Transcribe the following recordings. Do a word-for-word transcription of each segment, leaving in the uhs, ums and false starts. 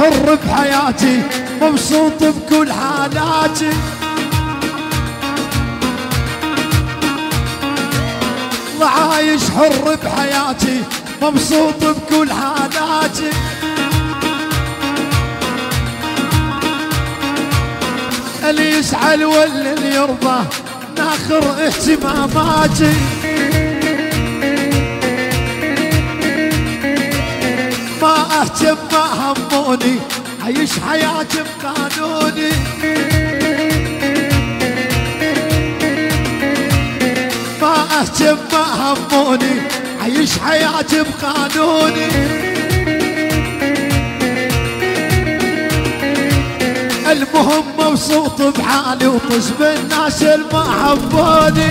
حر بحياتي مبسوط بكل حالاتي. عايش حر بحياتي مبسوط بكل حالاتي. اللي يسعى واللي يرضى ناخر اهتماماتي. ما اهتم ما هموني عيش حياتي بقانوني. ما اهتم ما هموني عيش حياتي بقانوني. المهم مبسوط بحالي وطز بالناس اللي ما حبوني.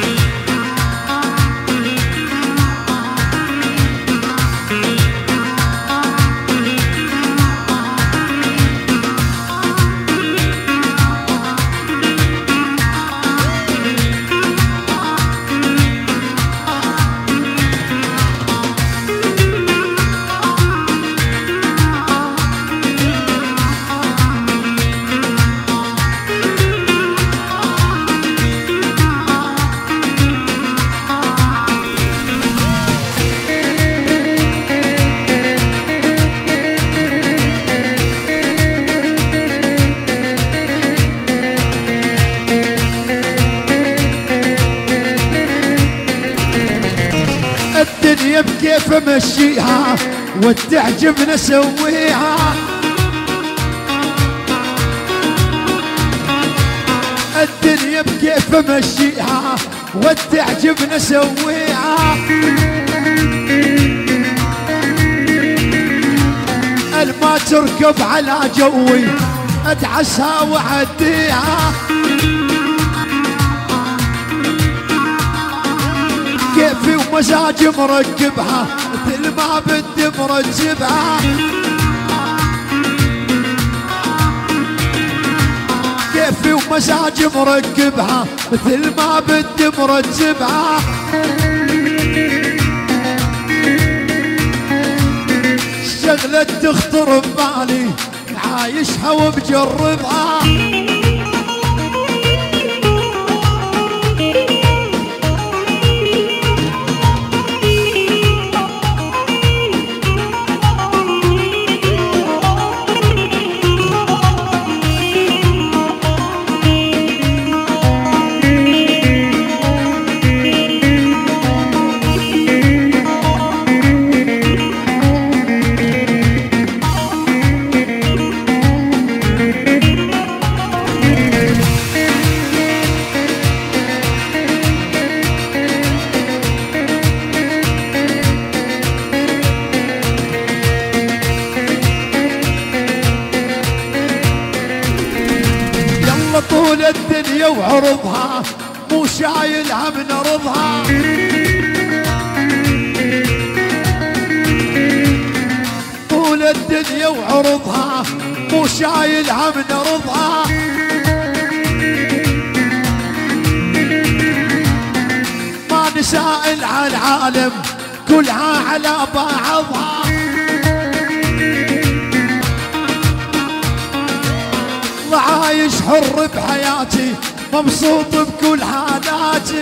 الدنيا بكيف امشيها وتعجبني اسويها. الدنيا بكيف امشيها وتعجبني اسويها. الما تركب على جوي ادعسها واعديها. كيفي ومزاجي مركبها مثل ما بدي مرتبها. كيفي ومزاجي مركبها مثل ما بدي مرتبها. شغلة تخطر ببالي عايشها وبجربها. طول الدنيا وعرضها مو شايلها من رضها. طول الدنيا وعرضها مو شايلها من رضها. ما نسائل على العالم كلها على بعضها. عايش حر بحياتي مبسوط بكل حالاتي.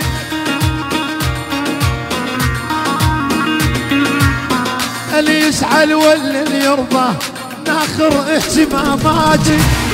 اللي يسعى واللي يرضى ناخر اهتماماتي.